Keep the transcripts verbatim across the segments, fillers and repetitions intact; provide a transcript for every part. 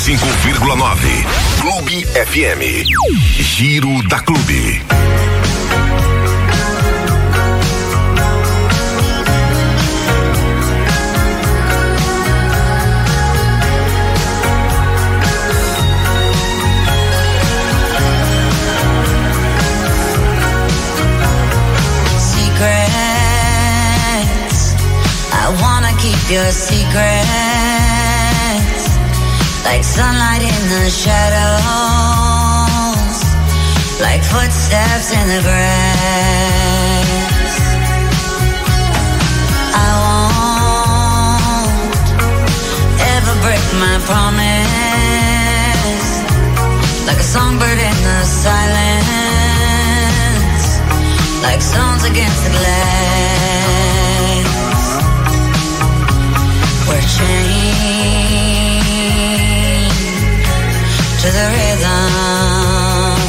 cinco vírgula nove. Clube F M. Giro da Clube. Your secrets, like sunlight in the shadows, like footsteps in the grass. I won't ever break my promise, like a songbird in the silence, like stones against the glass. We're chained to the rhythm.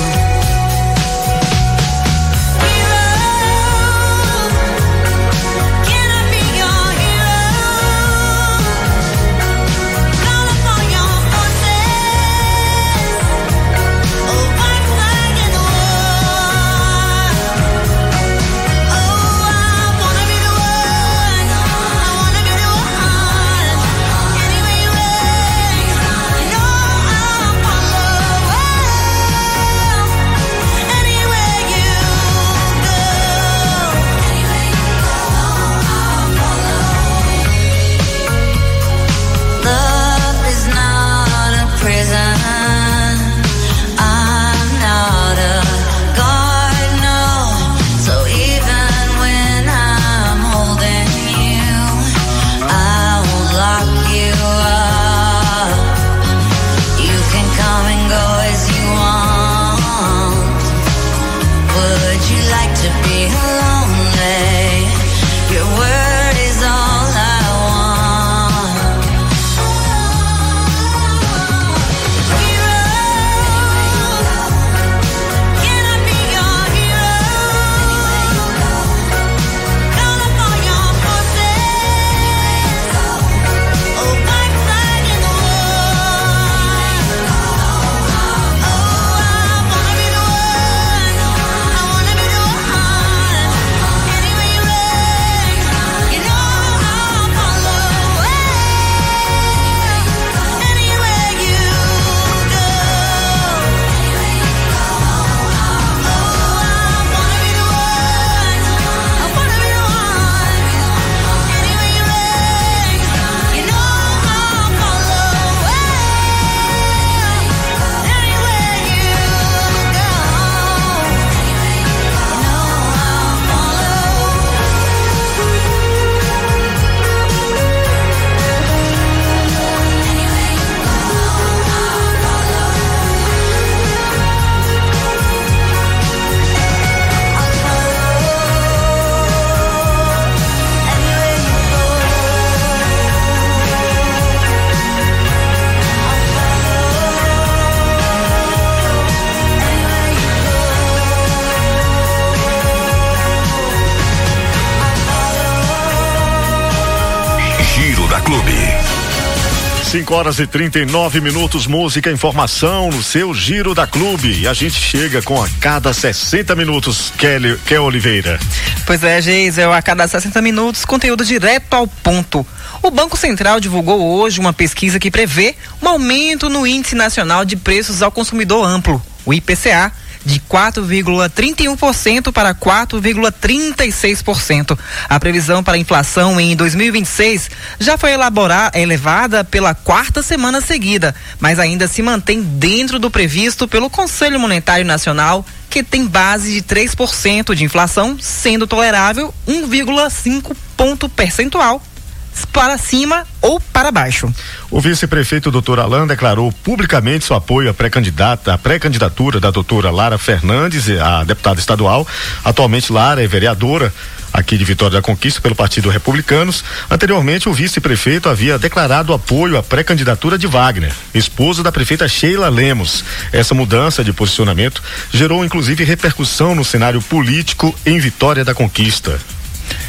cinco horas e trinta e nove minutos, música, informação no seu Giro da Clube. E a gente chega com a cada sessenta minutos, Kelly, Kelly Oliveira. Pois é, Geisel, a cada sessenta minutos, conteúdo direto ao ponto. O Banco Central divulgou hoje uma pesquisa que prevê um aumento no Índice Nacional de Preços ao Consumidor Amplo, o I P C A, de quatro vírgula trinta e um por cento para quatro vírgula trinta e seis por cento. A previsão para a inflação em dois mil e vinte e seis já foi elaborada, elevada pela quarta semana seguida, mas ainda se mantém dentro do previsto pelo Conselho Monetário Nacional, que tem base de três por cento de inflação, sendo tolerável um vírgula cinco ponto percentual para cima ou para baixo. O vice-prefeito doutor Alain declarou publicamente seu apoio à pré-candidata, à pré-candidatura da doutora Lara Fernandes, a deputada estadual. Atualmente Lara é vereadora aqui de Vitória da Conquista pelo Partido Republicanos. Anteriormente o vice-prefeito havia declarado apoio à pré-candidatura de Wagner, esposa da prefeita Sheila Lemos. Essa mudança de posicionamento gerou inclusive repercussão no cenário político em Vitória da Conquista.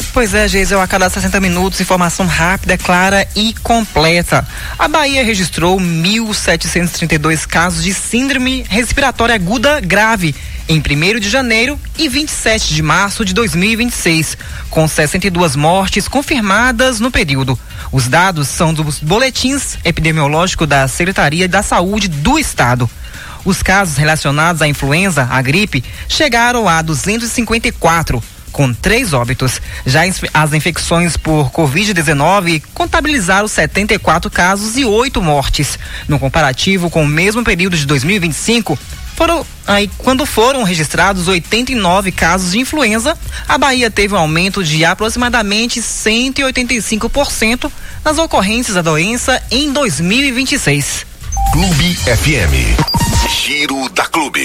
Pois é, Geisel, a cada sessenta minutos, informação rápida, clara e completa. A Bahia registrou mil setecentos e trinta e dois casos de síndrome respiratória aguda grave em primeiro de janeiro e vinte e sete de março de dois mil e vinte e seis, com sessenta e duas mortes confirmadas no período. Os dados são dos boletins epidemiológicos da Secretaria da Saúde do Estado. Os casos relacionados à influenza, à gripe, chegaram a duzentos e cinquenta e quatro, com três óbitos. Já as infecções por covid dezenove contabilizaram setenta e quatro casos e oito mortes. No comparativo com o mesmo período de dois mil e vinte e cinco, foram, aí, quando foram registrados oitenta e nove casos de influenza, a Bahia teve um aumento de aproximadamente cento e oitenta e cinco por cento nas ocorrências da doença em dois mil e vinte e seis. Clube F M. Giro da Clube.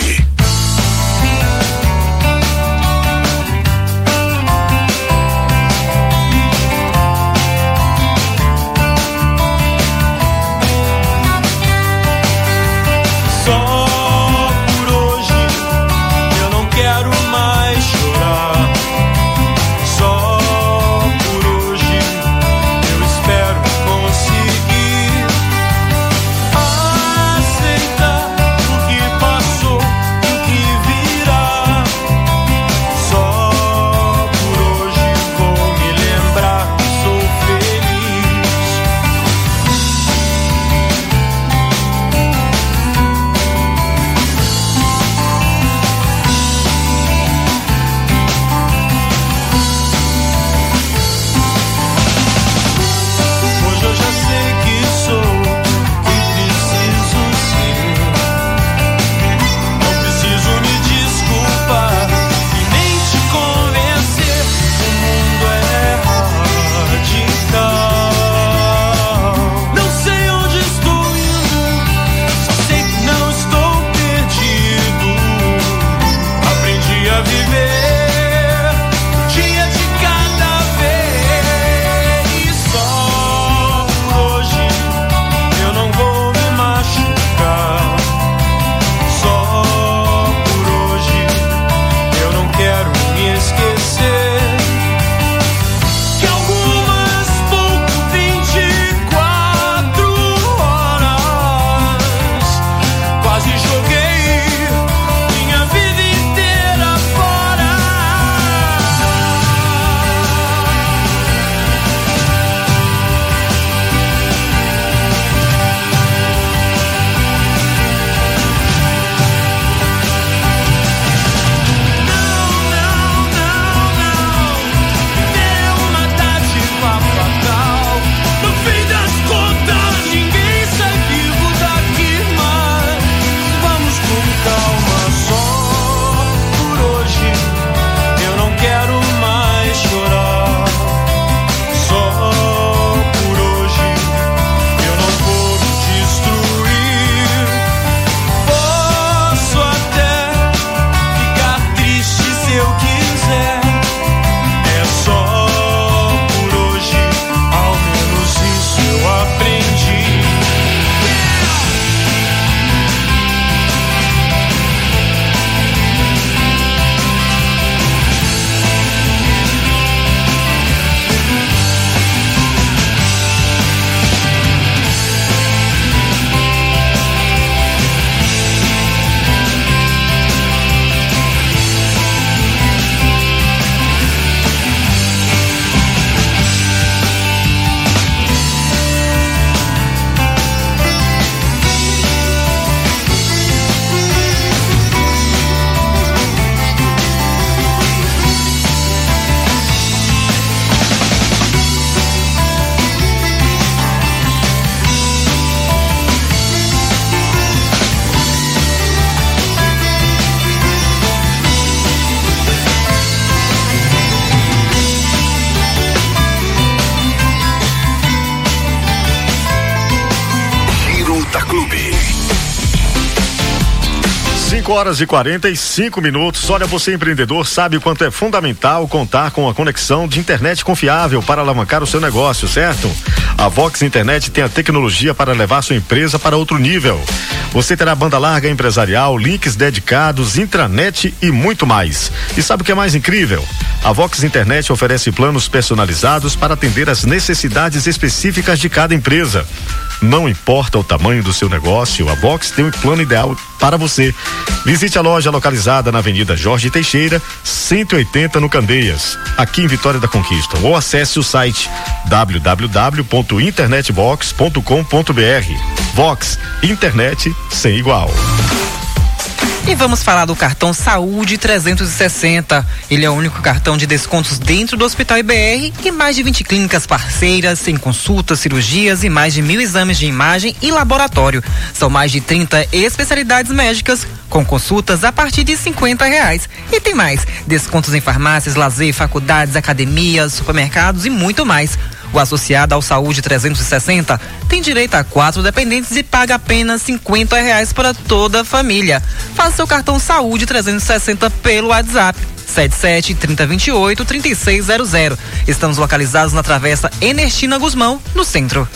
cinco horas e quarenta e cinco minutos. Olha, você empreendedor sabe o quanto é fundamental contar com a conexão de internet confiável para alavancar o seu negócio, certo? A Vox Internet tem a tecnologia para levar sua empresa para outro nível. Você terá banda larga empresarial, links dedicados, intranet e muito mais. E sabe o que é mais incrível? A Vox Internet oferece planos personalizados para atender às necessidades específicas de cada empresa. Não importa o tamanho do seu negócio, a Vox tem um plano ideal para você. Visite a loja localizada na Avenida Jorge Teixeira, cento e oitenta no Candeias, aqui em Vitória da Conquista, ou acesse o site w w w ponto internetbox ponto com ponto b r. Vox, internet sem igual. E vamos falar do cartão Saúde trezentos e sessenta. Ele é o único cartão de descontos dentro do Hospital I B R e mais de vinte clínicas parceiras, em consultas, cirurgias e mais de mil exames de imagem e laboratório. São mais de trinta especialidades médicas com consultas a partir de cinquenta reais. E tem mais, descontos em farmácias, lazer, faculdades, academias, supermercados e muito mais. O associado ao Saúde trezentos e sessenta tem direito a quatro dependentes e paga apenas cinquenta reais para toda a família. Faça seu cartão Saúde trezentos e sessenta pelo WhatsApp sete sete, trinta, vinte e oito, trinta e seis zero zero. Estamos localizados na Travessa Ernestina Guzmão, no centro.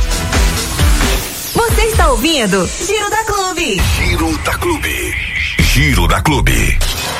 Você está ouvindo Giro da Clube. Giro da Clube. Giro da Clube.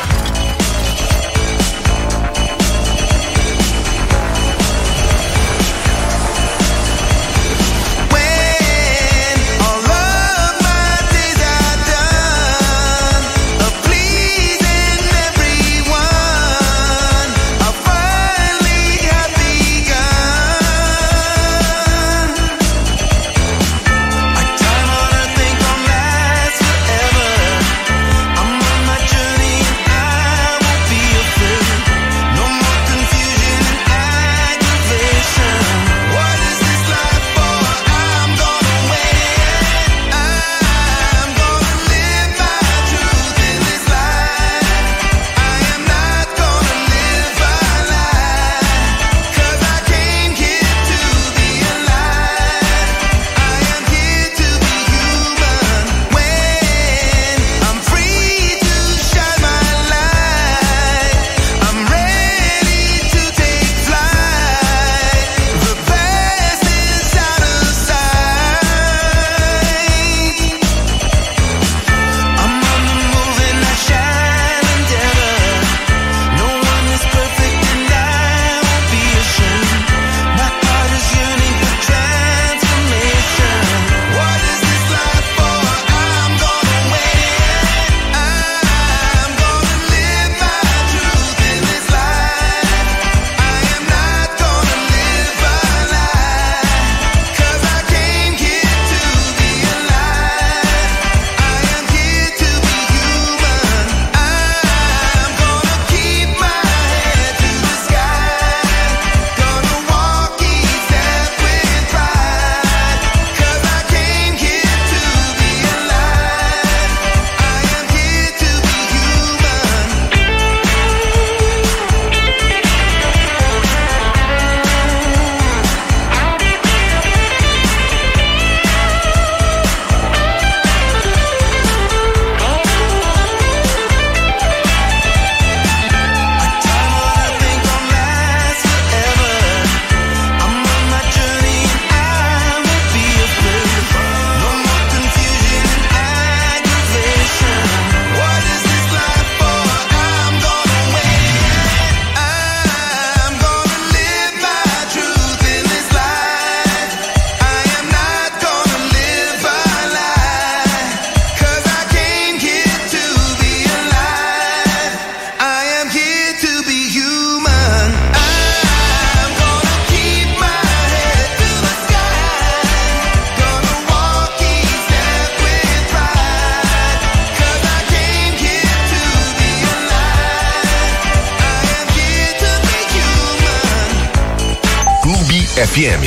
F M.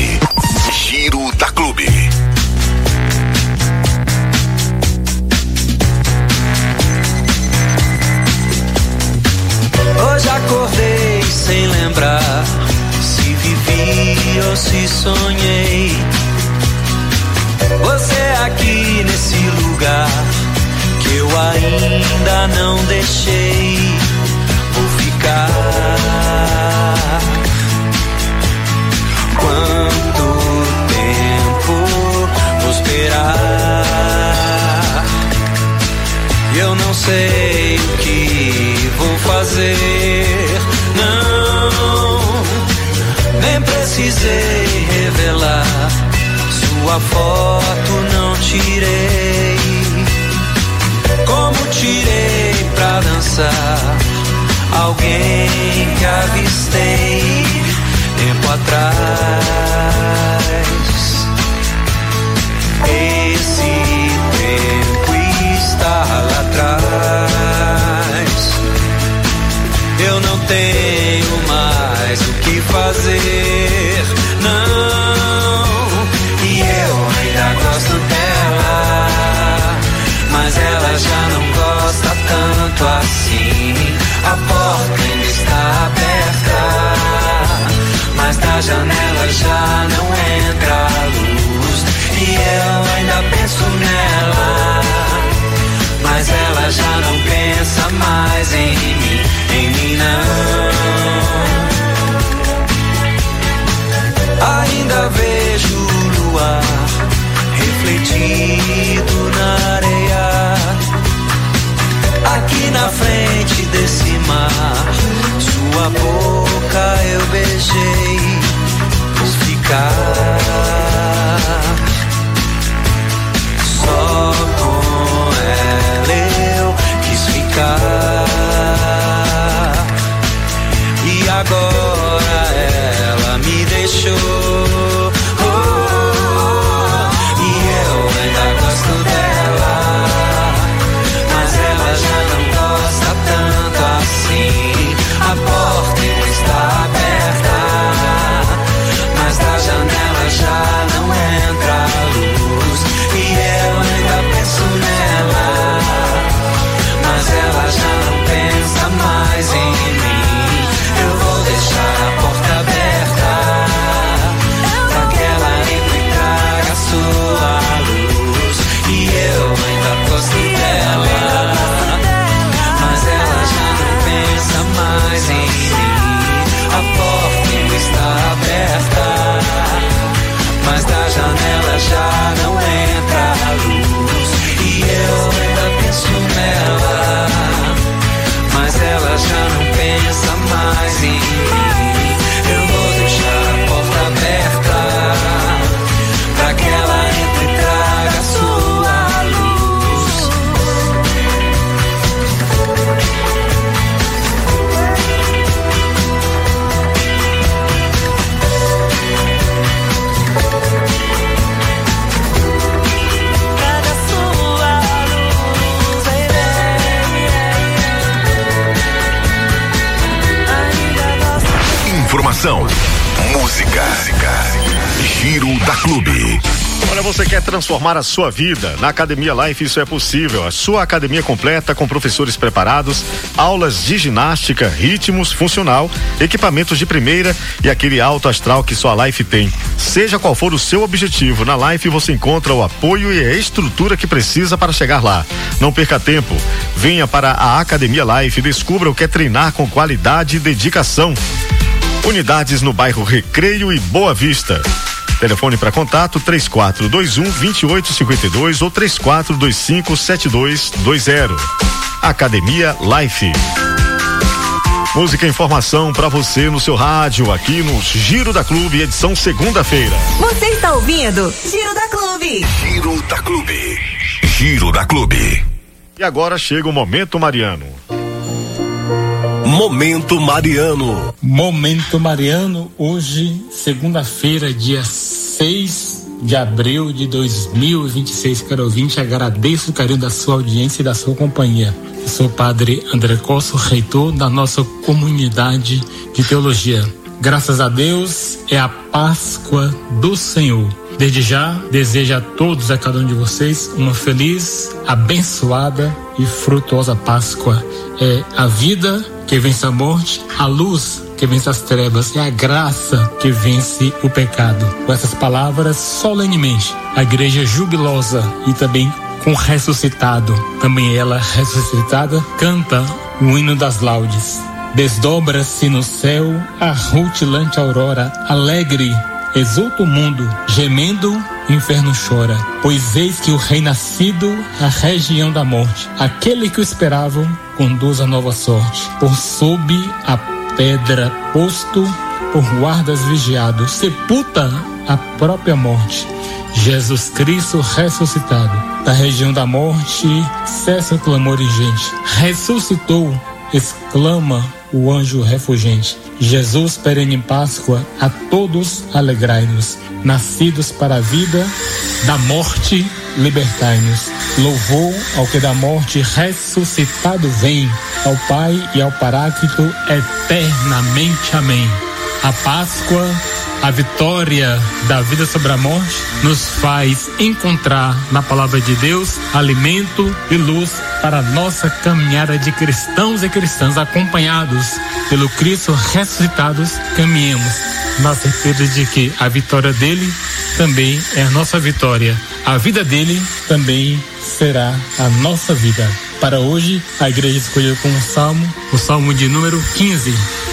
Giro da Clube. Hoje acordei sem lembrar se vivi ou se sonhei. Você aqui nesse lugar que eu ainda não deixei. Vou ficar. Quanto tempo vou esperar? Eu não sei o que vou fazer. Não, nem precisei revelar. Sua foto não tirei. Como tirei pra dançar alguém que avistei tempo atrás. Esse tempo está lá atrás. Eu não tenho mais o que fazer, não. E eu ainda gosto dela, mas ela já não gosta tanto assim. A porta ainda está aberta, mas da janela já não entra a luz. E eu ainda penso nela, mas ela já não pensa mais em mim, em mim não. Ainda vejo o luar refletido na areia, aqui na frente desse mar. Sua boca eu beijei, vou ficar só com ela. Eu quis ficar e agora ela me deixou. Oh, e eu ainda gosto dela, mas ela já não gosta tanto assim. A porta ainda está aberta, mas da janela já não entra a luz. E eu ainda penso nela, mas ela já não pensa mais em mim. Eu vou deixar a porta aberta pra que ela entre e traga sua luz. E eu ainda gosto dela, mas ela já não pensa mais em mim. A porta ainda está aberta, mas da janela já não entra a luz. E eu ainda penso nela, mas ela já não pensa mais em mim. Eu vou deixar a porta aberta pra que ela entre e traga sua luz. Traga sua luz. Informação, música, Giro da Clube. Olha, você quer transformar a sua vida? Na Academia Life isso é possível. A sua academia completa com professores preparados, aulas de ginástica, ritmos, funcional, equipamentos de primeira e aquele alto astral que só a Life tem. Seja qual for o seu objetivo, na Life você encontra o apoio e a estrutura que precisa para chegar lá. Não perca tempo. Venha para a Academia Life e descubra o que é treinar com qualidade e dedicação. Unidades no bairro Recreio e Boa Vista. Telefone para contato três quatro dois um, dois oito cinco dois ou três quatro dois cinco, sete dois dois zero. Academia Life. Música e informação para você no seu rádio, aqui no Giro da Clube, edição segunda-feira. Você está ouvindo Giro da Clube. Giro da Clube. Giro da Clube. E agora chega o Momento Mariano. Momento Mariano. Momento Mariano, hoje, segunda-feira, dia seis de abril de dois mil e vinte e seis. Caro ouvinte, agradeço o carinho da sua audiência e da sua companhia. Eu sou o padre André Cosso, reitor da nossa comunidade de teologia. Graças a Deus, é a Páscoa do Senhor. Desde já, desejo a todos, a cada um de vocês, uma feliz, abençoada e frutuosa Páscoa. É a vida que vence a morte, a luz que vence as trevas, é a graça que vence o pecado. Com essas palavras, solenemente, a igreja jubilosa e também com o ressuscitado. Também ela, ressuscitada, canta o hino das laudes. Desdobra-se no céu a rutilante aurora, alegre exulta o mundo, gemendo o inferno chora, pois eis que o rei nascido, a região da morte, aquele que o esperavam, conduz a nova sorte. Por sob a pedra posto, por guardas vigiado, sepulta a própria morte. Jesus Cristo ressuscitado, da região da morte, cessa o clamor ingente. Ressuscitou, exclama o anjo refugente. Jesus perene em Páscoa, a todos alegrai-nos. Nascidos para a vida, da morte libertai-nos. Louvor ao que da morte ressuscitado vem, ao Pai e ao Paráclito eternamente. Amém. A Páscoa, a vitória da vida sobre a morte, nos faz encontrar na palavra de Deus alimento e luz para a nossa caminhada de cristãos e cristãs acompanhados pelo Cristo ressuscitados. Caminhemos na certeza de que a vitória dele também é a nossa vitória. A vida dele também será a nossa vida. Para hoje, a igreja escolheu como salmo o salmo de número quinze,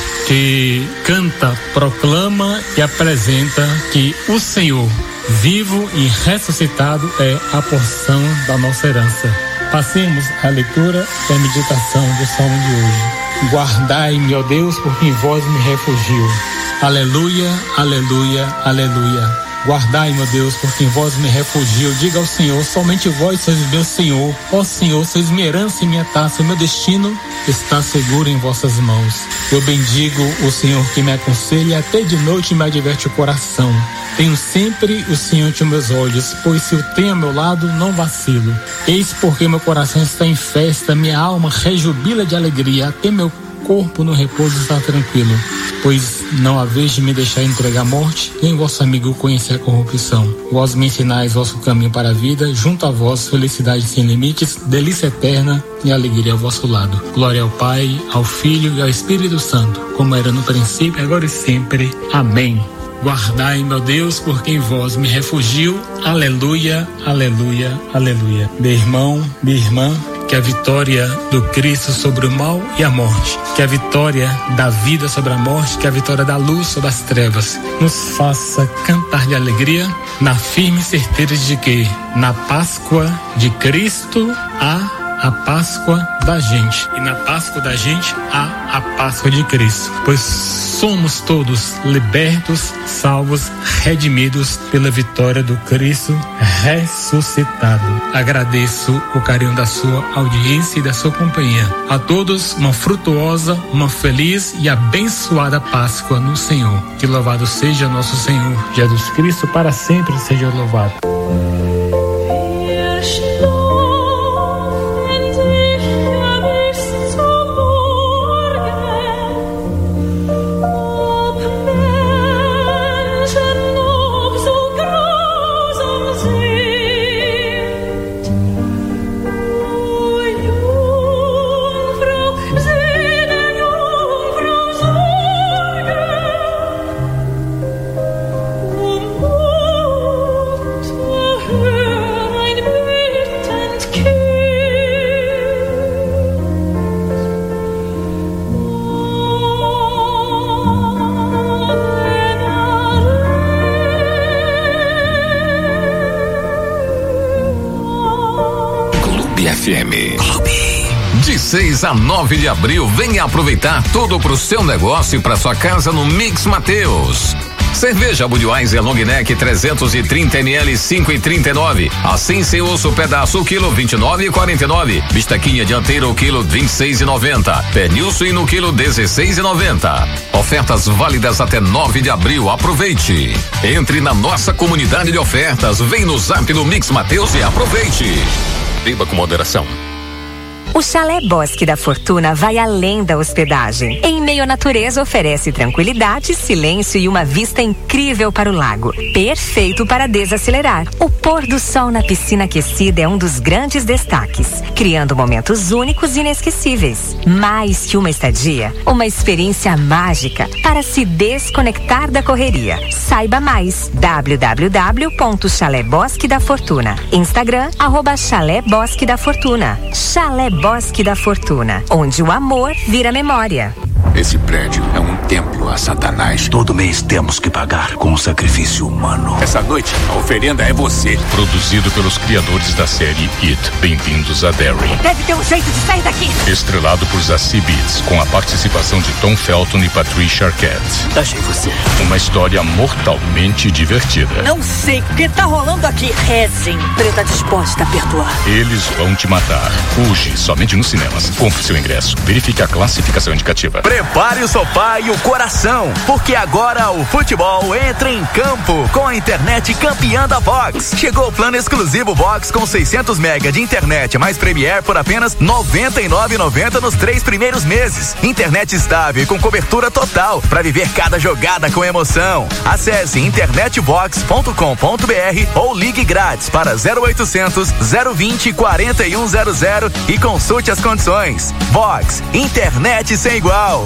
que canta, proclama e apresenta que o Senhor, vivo e ressuscitado, é a porção da nossa herança. Passemos a leitura e a meditação do salmo de hoje. Guardai-me, ó Deus, porque em vós me refugio. Aleluia, aleluia, aleluia. Guardai-me, ó Deus, porque em vós me refugio. Diga ao Senhor, somente vós sois meu Senhor. Ó Senhor, sois minha herança e minha taça. O meu destino está seguro em vossas mãos. Eu bendigo o Senhor que me aconselha, até de noite me adverte o coração. Tenho sempre o Senhor ante meus olhos, pois se o tenho ao meu lado, não vacilo. Eis porque meu coração está em festa, minha alma rejubila de alegria, até meu corpo no repouso está tranquilo, pois não haveis de me deixar entregar a morte, nem vosso amigo conhecer a corrupção. Vós me ensinais vosso caminho para a vida, junto a vós felicidade sem limites, delícia eterna e alegria ao vosso lado. Glória ao Pai, ao Filho e ao Espírito Santo, como era no princípio, agora e sempre. Amém. Guardai, meu Deus, porque em vós me refugio. Aleluia, aleluia, aleluia. Meu irmão, minha irmã, que a vitória do Cristo sobre o mal e a morte, que a vitória da vida sobre a morte, que a vitória da luz sobre as trevas, nos faça cantar de alegria, na firme certeza de que na Páscoa de Cristo há a Páscoa da gente, e na Páscoa da gente há a Páscoa de Cristo, pois somos todos libertos, salvos, redimidos pela vitória do Cristo ressuscitado. Agradeço o carinho da sua audiência e da sua companhia. A todos uma frutuosa, uma feliz e abençoada Páscoa no Senhor. Que louvado seja nosso Senhor Jesus Cristo, para sempre seja louvado. De seis a nove de abril, venha aproveitar tudo pro seu negócio e pra sua casa no Mix Mateus. Cerveja Budweiser Long Neck trezentos e trinta mililitros, cinco e trinta e nove. Assim sem osso pedaço, quilo vinte e nove e quarenta e nove. Bistequinha dianteira, o quilo vinte e seis e noventa. Pernil suíno, quilo dezesseis e noventa. Ofertas válidas até nove de abril. Aproveite. Entre na nossa comunidade de ofertas. Vem no zap do Mix Mateus e aproveite. Beba com moderação. O Chalé Bosque da Fortuna vai além da hospedagem. Em meio à natureza, oferece tranquilidade, silêncio e uma vista incrível para o lago. Perfeito para desacelerar. O pôr do sol na piscina aquecida é um dos grandes destaques, criando momentos únicos e inesquecíveis. Mais que uma estadia, uma experiência mágica para se desconectar da correria. Saiba mais. w w w ponto chalé bosque da fortuna. Instagram, arroba Chalé Bosque da Fortuna. Chalé Bosque da Fortuna, onde o amor vira memória. Esse prédio é um templo a Satanás. Todo mês temos que pagar com um sacrifício humano. Essa noite, a oferenda é você. Produzido pelos criadores da série It. Bem-vindos a Derry. Deve ter um jeito de sair daqui. Estrelado por Zazie Beetz, com a participação de Tom Felton e Patricia Arquette. Achei você. Uma história mortalmente divertida. Não sei o que tá rolando aqui. Rezem. Preta disposta a perdoar. Eles vão te matar. Hoje, somente nos cinemas. Compre seu ingresso. Verifique a classificação indicativa. Prepare o sofá e o coração, porque agora o futebol entra em campo com a internet campeã da Vox. Chegou o plano exclusivo Vox com seiscentos mega de internet mais Premiere por apenas noventa e nove reais e noventa centavos nos três primeiros meses. Internet estável e com cobertura total para viver cada jogada com emoção. Acesse internet vox ponto com ponto b r ou ligue grátis para zero oitocentos, zero vinte, quarenta e um zero zero e consulte as condições. Vox, internet sem igual.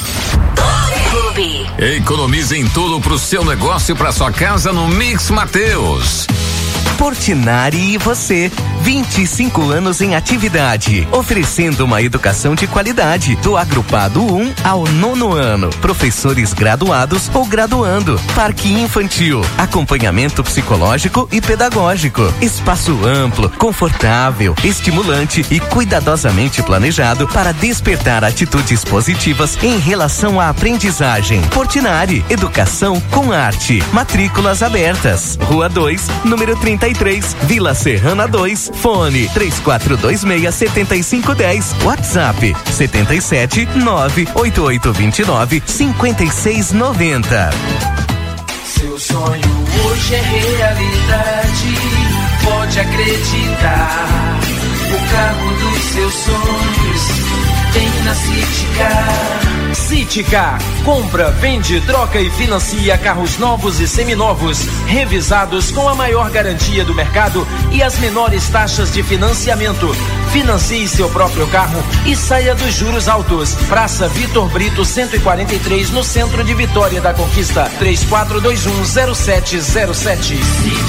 Economize em tudo pro seu negócio e pra sua casa no Mix Mateus. Portinari e você, vinte e cinco anos em atividade, oferecendo uma educação de qualidade, do agrupado um ao nono ano, professores graduados ou graduando, parque infantil, acompanhamento psicológico e pedagógico, espaço amplo, confortável, estimulante e cuidadosamente planejado para despertar atitudes positivas em relação à aprendizagem. Portinari, educação com arte, matrículas abertas, Rua dois, número trinta e três, Vila Serrana dois, fone três quatro dois seis, sete cinco um zero, WhatsApp setenta e sete, nove oito oito dois nove, cinco seis nove zero. Seu sonho hoje é realidade, pode acreditar. O carro dos seus sonhos tem na Citicar. Citicar, compra, vende, troca e financia carros novos e seminovos, revisados com a maior garantia do mercado e as menores taxas de financiamento. Financie seu próprio carro e saia dos juros altos. Praça Vitor Brito cento e quarenta e três, no centro de Vitória da Conquista. três quatro dois um, zero sete zero sete.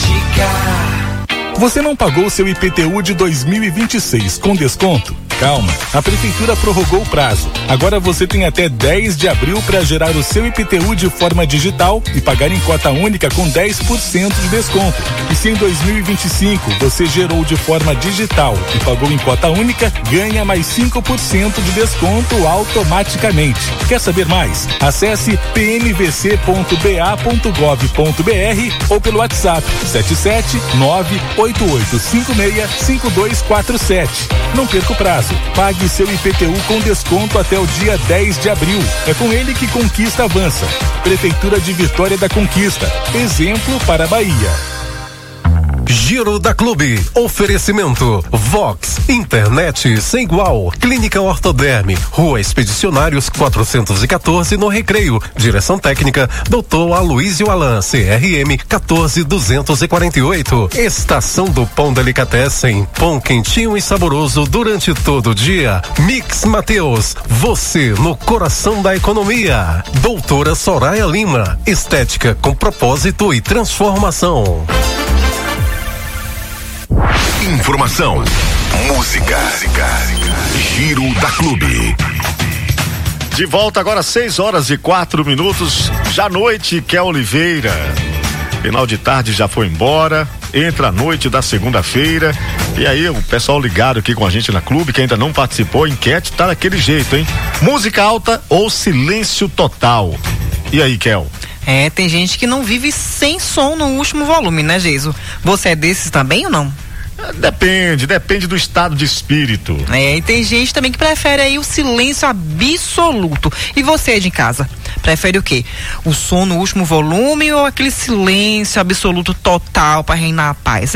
Citicar. Você não pagou o seu I P T U de dois mil e vinte e seis com desconto? Calma, a Prefeitura prorrogou o prazo. Agora você tem até dez de abril para gerar o seu I P T U de forma digital e pagar em cota única com dez por cento de desconto. E se em dois mil e vinte e cinco você gerou de forma digital e pagou em cota única, ganha mais cinco por cento de desconto automaticamente. Quer saber mais? Acesse p m v c ponto b a ponto gov ponto b r ou pelo WhatsApp sete sete nove oito oito cinco seis cinco dois quatro sete. Não perca o prazo. Pague seu I P T U com desconto até o dia dez de abril. É com ele que Conquista avança. Prefeitura de Vitória da Conquista. Exemplo para a Bahia. Giro da Clube. Oferecimento Vox, internet sem igual. Clínica Ortoderme, Rua Expedicionários quatrocentos e quatorze, no Recreio. Direção técnica doutor Aloysio Alan, C R M quatorze duzentos e quarenta e oito. Estação do Pão Delicatessen, pão quentinho e saboroso durante todo o dia. Mix Mateus, você no coração da economia. Doutora Soraya Lima, estética com propósito e transformação. Informação, música, Giro da Clube. De volta agora, seis horas e quatro minutos. Já noite, Kel Oliveira. Final de tarde já foi embora. Entra a noite da segunda-feira. E aí, o pessoal ligado aqui com a gente na Clube, que ainda não participou, a enquete tá daquele jeito, hein? Música alta ou silêncio total? E aí, Kel? É, tem gente que não vive sem som no último volume, né, Geiso? Você é desses também ou não? Depende, depende do estado de espírito. É, e tem gente também que prefere aí o silêncio absoluto. E você de casa, prefere o quê? O som no último volume ou aquele silêncio absoluto total para reinar a paz, hein?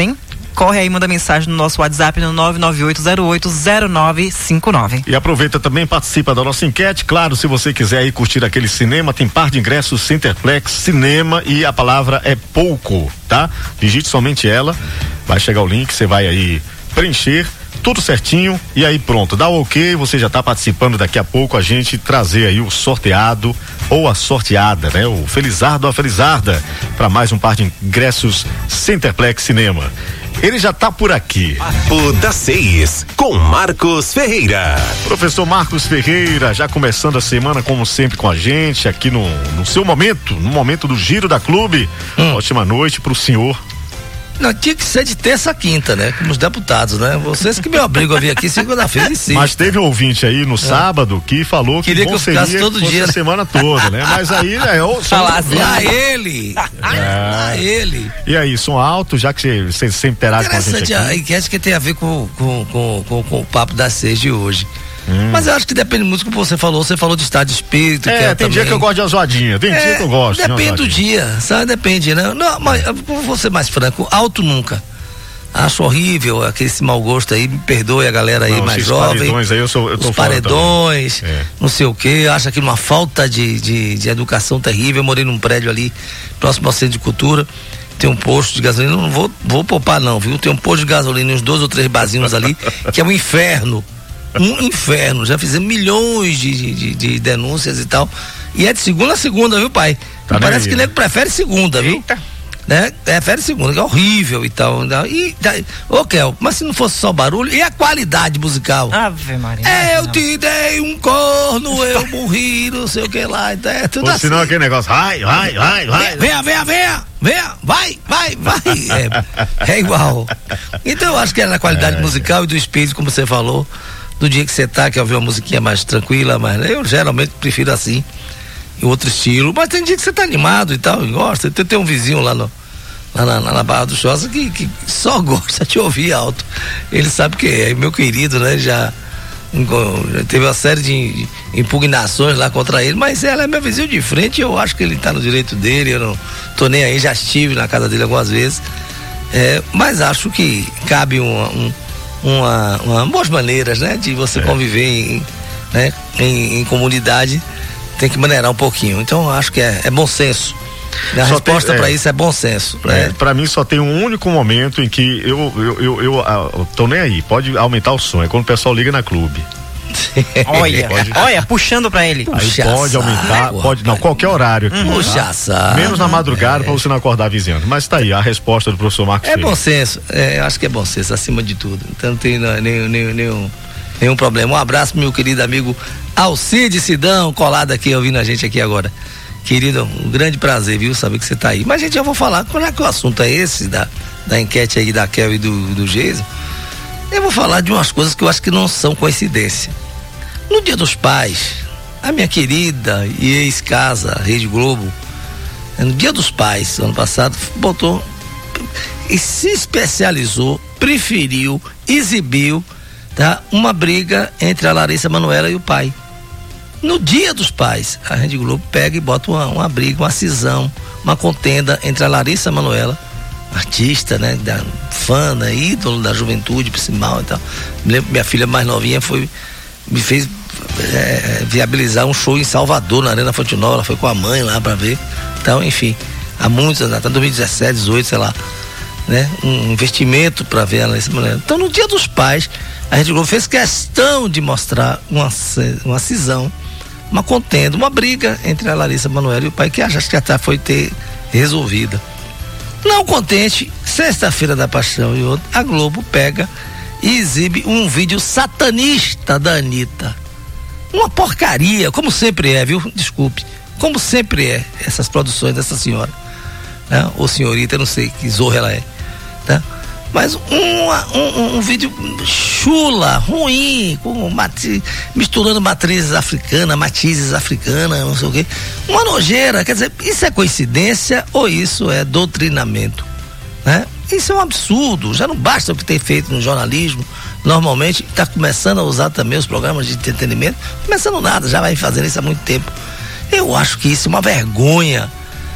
corre aí, manda mensagem no nosso WhatsApp no nove nove oito zero oito zero nove cinco nove. E aproveita também, participa da nossa enquete. Claro, se você quiser aí curtir aquele cinema, tem par de ingressos Centerplex Cinema e a palavra é pouco, tá? Digite somente ela, vai chegar o link, você vai aí preencher tudo certinho e aí pronto, dá o ok, você já tá participando. Daqui a pouco a gente trazer aí o sorteado ou a sorteada, né? O Felizardo ou a Felizarda para mais um par de ingressos Centerplex Cinema. Ele já tá por aqui. O da seis, com Marcos Ferreira. Professor Marcos Ferreira, já começando a semana como sempre com a gente, aqui no, no seu momento, no momento do Giro da Clube. Hum. Ótima noite pro senhor. Não, tinha que ser de terça a quinta, né? Como os deputados, né? Vocês que me obrigam a vir aqui segunda-feira e sexta. Mas teve um ouvinte aí no é. sábado que falou Queria que bom que eu seria todo dia, a né? semana toda, né? Mas aí é falar lá ele, é. lá ele. E aí, som alto, já que você sempre interage com a gente aqui. A enquete que tem a ver com, com, com, com, com o papo da seis de hoje. Hum. Mas eu acho que depende muito do que você falou. Você falou de estado de espírito. É, que é tem também... dia que eu gosto de azoadinha, tem é, dia que eu gosto. Depende do dia, sabe? Depende, né? Não, mas vou ser mais franco, alto nunca. Acho horrível aquele esse mau gosto aí, me perdoe a galera aí não, mais jovem. Paredões aí eu sou, eu tô os paredões, é. não sei o que, acho aquilo uma falta de, de, de educação terrível. Eu morei num prédio ali, próximo ao Centro de Cultura, tem um posto de gasolina, não vou, vou poupar não, viu? Tem um posto de gasolina e uns dois ou três barzinhos ali, que é um inferno, um inferno. Já fizemos milhões de, de, de denúncias e tal, e é de segunda a segunda, viu, pai? Tá Parece que nego prefere segunda, viu? Eita. Né? É, férias segunda, que é horrível e tal. E, ô, Kel, mas se não fosse só barulho, e a qualidade musical? Ave Maria. É, eu te dei um corno, eu morri, não sei o que lá. Então é tudo Ou assim. senão aquele negócio, vai, vai, vai, vai. Venha, venha, venha, venha, vai, vai, vai. É, é igual. Então eu acho que é na qualidade é, musical é. e do espírito, como você falou, do dia que você tá, que ouvir uma musiquinha mais tranquila, mas eu geralmente prefiro assim. Outro estilo, mas tem dia que você tá animado e tal, e gosta. Tem, tem um vizinho lá, no, lá na, na, na Barra do Choça que, que só gosta de ouvir alto. Ele sabe que é meu querido, né? Já, já teve uma série de impugnações lá contra ele, mas ela é meu vizinho de frente. Eu acho que ele tá no direito dele. Eu não tô nem aí, já estive na casa dele algumas vezes, é, mas acho que cabe uma, um, uma, uma boas maneiras, né? De você é. conviver em, né? em, em comunidade. Tem que maneirar um pouquinho. Então acho que é, é bom senso. A só resposta para é, isso é bom senso. Né? É, para mim só tem um único momento em que eu eu, eu, eu, eu tô nem aí. Pode aumentar o som. É quando o pessoal liga na clube. Olha, pode, olha, puxando pra ele. Aí Puxa pode aumentar, água, pode, não, qualquer horário aqui. Puxa tá? Menos na madrugada é. pra você não acordar vizinhando. Mas tá aí a resposta do professor Marcos É Freire. Bom senso, é, eu acho que é bom senso acima de tudo. Então não tem nenhum, nenhum, nenhum, nenhum problema. Um abraço pro meu querido amigo Alcide Sidão, colado aqui, ouvindo a gente aqui agora. Querido, um grande prazer, viu, saber que você tá aí. Mas, gente, eu vou falar, quando é que o assunto é esse, da, da enquete aí da Kel e do, do Geiso, eu vou falar de umas coisas que eu acho que não são coincidência. No Dia dos Pais, a minha querida e ex-casa, Rede Globo, no Dia dos Pais, ano passado, botou e se especializou, preferiu, exibiu, tá, uma briga entre a Larissa Manoela e o pai. No Dia dos Pais, a Rede Globo pega e bota uma, uma briga, uma cisão, uma contenda entre a Larissa Manoela, artista, né, da, fã, né, ídolo da juventude, principal e tal. Me lembro, minha filha mais novinha foi, me fez é, viabilizar um show em Salvador, na Arena Fonte Nova. Ela foi com a mãe lá pra ver. Então, enfim, há muitos anos, até dois mil e dezessete, dezoito, sei lá, né, um investimento pra ver a Larissa Manoela. Então, no Dia dos Pais, a Rede Globo fez questão de mostrar uma, uma cisão, uma contenda, uma briga entre a Larissa Manoela e o pai, que acho que até foi ter resolvida. Não contente, Sexta-feira da Paixão e outro, a Globo pega e exibe um vídeo satanista da Anitta. Uma porcaria, como sempre é, viu? Desculpe, como sempre é essas produções dessa senhora, né? Ou senhorita, eu não sei que zorra ela é, tá? Mas uma, um, um vídeo chula, ruim, com mati, misturando matrizes africanas, matizes africanas, não sei o quê. Uma nojeira, quer dizer, isso é coincidência ou isso é doutrinamento, né? Isso é um absurdo, já não basta o que tem feito no jornalismo, normalmente está começando a usar também os programas de entretenimento, começando nada, já vai fazendo isso há muito tempo. Eu acho que isso é uma vergonha,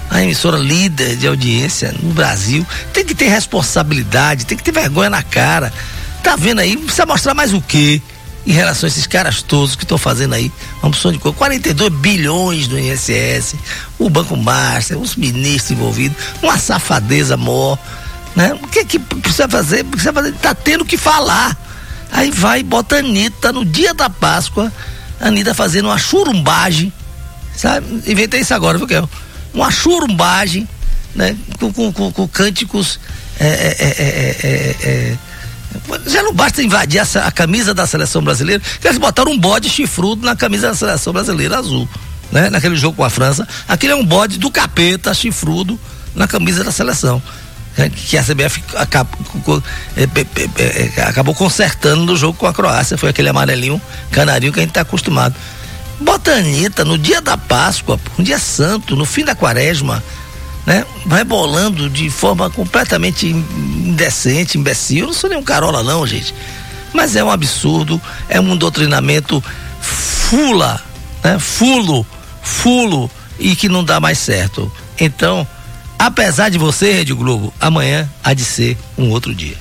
a emissora líder de audiência no Brasil, tem que ter responsabilidade, tem que ter vergonha na cara. Tá vendo aí? Precisa mostrar mais o quê em relação a esses caras todos que estão fazendo aí uma opção de coisa. quarenta e dois bilhões do I N S S, o Banco Master, os ministros envolvidos, uma safadeza maior, né? O que que precisa fazer? Precisa fazer, tá tendo que falar. Aí vai e bota a Anitta no dia da Páscoa, a Anitta fazendo uma churumbagem, sabe? Inventei isso agora, viu, Kel? Uma churumbagem, né? Com, com, com, com cânticos é, é, é, é, é, já não basta invadir a, a camisa da seleção brasileira, que eles botaram um bode chifrudo na camisa da seleção brasileira azul, né? Naquele jogo com a França, aquele é um bode do capeta chifrudo na camisa da seleção, né? Que a C B F acabou, é, é, é, acabou consertando no jogo com a Croácia, foi aquele amarelinho canarinho que a gente tá acostumado. Bota a Anitta no dia da Páscoa, um dia santo, no fim da quaresma, né? Vai bolando de forma completamente indecente, imbecil. Eu não sou nenhum carola não, gente, mas é um absurdo, é um doutrinamento fula, né? Fulo, fulo, e que não dá mais certo. Então, apesar de você, Rede Globo, amanhã há de ser um outro dia.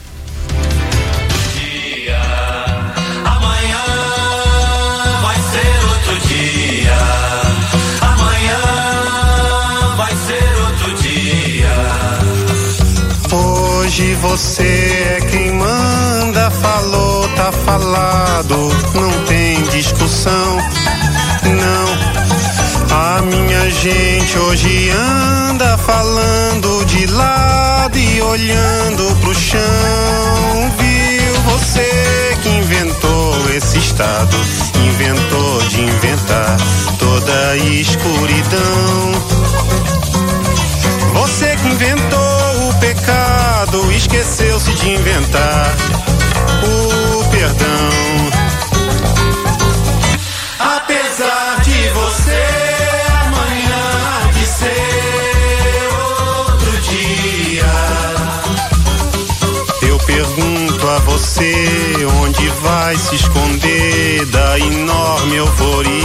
Hoje você é quem manda, falou, tá falado, não tem discussão, não. A minha gente hoje anda falando de lado e olhando pro chão, viu? Você que inventou esse estado, inventou de inventar toda a escuridão. Você que inventou o pecado, esqueceu-se de inventar o perdão. Apesar de você amanhã há de ser outro dia, eu pergunto a você onde vai se esconder da enorme euforia.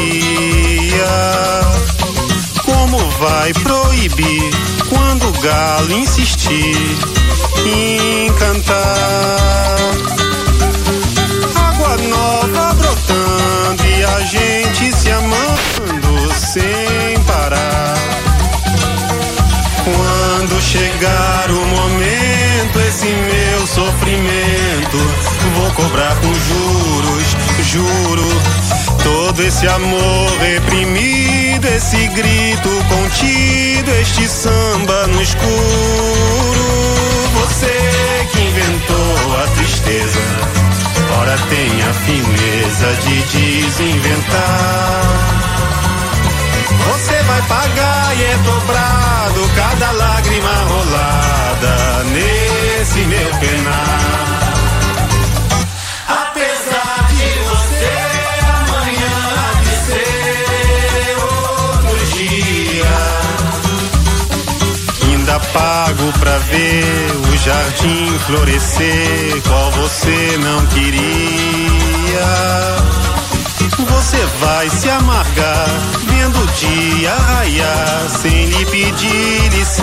Como vai proibir quando o galo insistir em cantar? Água nova brotando e a gente se amando sem parar. Quando chegar o momento, esse meu sofrimento vou cobrar com juros, juro. Todo esse amor reprimido, esse grito contido, este samba no escuro. Você que inventou a tristeza, ora tem a fineza de desinventar. Você vai pagar e é dobrado cada lágrima rolada nesse meu penar. Apesar de você amanhã há de ser outro dia, ainda pago pra ver o jardim florescer, qual você não queria. Você vai se amargar vendo o dia raiar sem lhe pedir licença.